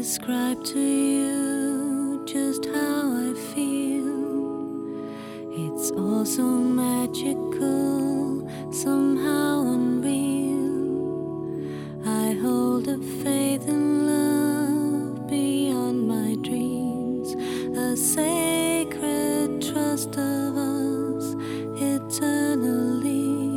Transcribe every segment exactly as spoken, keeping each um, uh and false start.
describe to you just how I feel. It's all so magical, somehow unreal. I hold a faith in love beyond my dreams, a sacred trust of us eternally,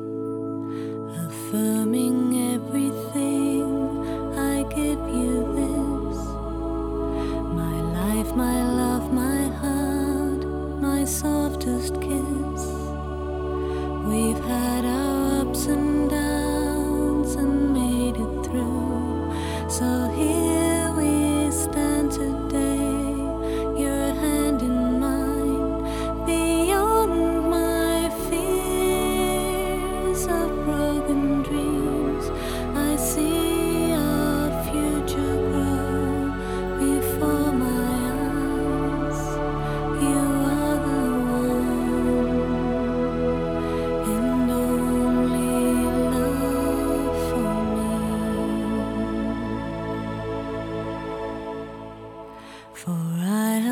affirming everything. I give you this, my life, my love, my heart, my softest kiss. We've had our ups and downs and made it through, so here we stand today, your hand in mine, beyond my fears of broken dreams. I see our future grow before my eyes. You are the one and only love for me. For I